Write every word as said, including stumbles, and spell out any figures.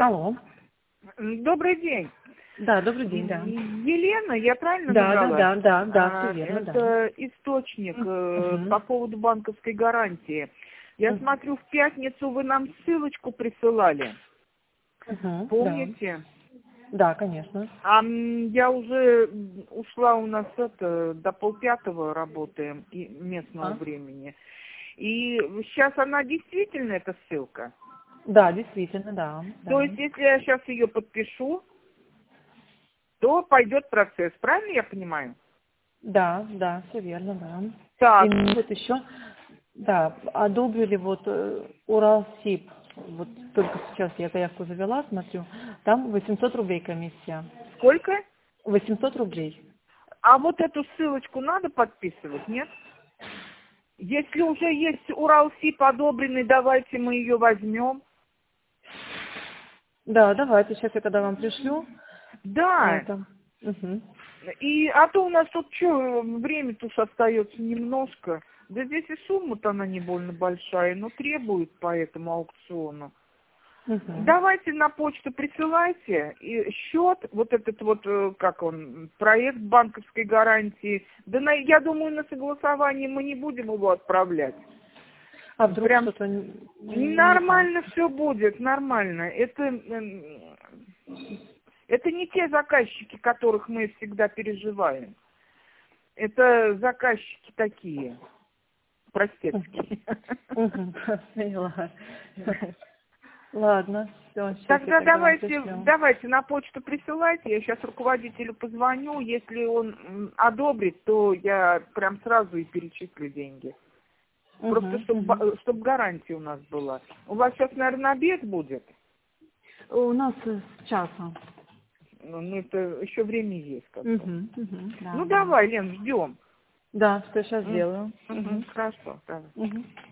Алло. Добрый день. Да, добрый день, да. Елена, я правильно Да, набрала? да, да, да, да, А, все верно, это да. источник э, Мгм. по поводу банковской гарантии. Я Мгм. смотрю, в пятницу вы нам ссылочку присылали. Мгм. Да. Помните? Да, конечно. А м, я уже м, ушла, у нас это до полпятого работаем и местного А? времени. И сейчас она действительно, эта ссылка. Да, действительно, да, То да. есть, если я сейчас ее подпишу, то пойдет процесс. Правильно я понимаю? Да, да, все верно, да. И Так, вот еще, да, одобрили вот э, Уралсиб. Вот только сейчас я заявку завела, смотрю, там восемьсот рублей комиссия. сколько? восемьсот рублей. А вот эту ссылочку надо подписывать, нет? Если уже есть Уралсиб одобренный, давайте мы ее возьмем. Да, давайте, сейчас я тогда вам пришлю. Да. Это. Мгм. И, а то у нас тут что, время-то уж остается немножко. Да здесь и сумма-то она не больно большая, но требует по этому аукциону. Мгм. Давайте на почту присылайте и счет, вот этот вот, э, как он, проект банковской гарантии. Да на, я думаю, на согласование мы не будем его отправлять. А вдруг Прям что-то н- не так? нормально все будет, нормально. Это, м, это не те заказчики, которых мы всегда переживаем. Это заказчики такие, простецкие. Мгм. Поняла. Ладно, все, сейчас я Тогда тогда вам давайте, пришлю. давайте на почту присылайте. Я сейчас руководителю позвоню. Если он м, одобрит, то я прям сразу и перечислю деньги. Просто Мгм, мгм. чтобы чтоб гарантия у нас была. У вас сейчас, наверное, обед будет? У нас э, с часа. Ну, ну, это еще время есть как бы. Мгм, мгм. Да, Ну, да. давай, Лен, ждем. Да, что сейчас М, сделаю. мгм, Мгм. Хорошо, давай. Мгм.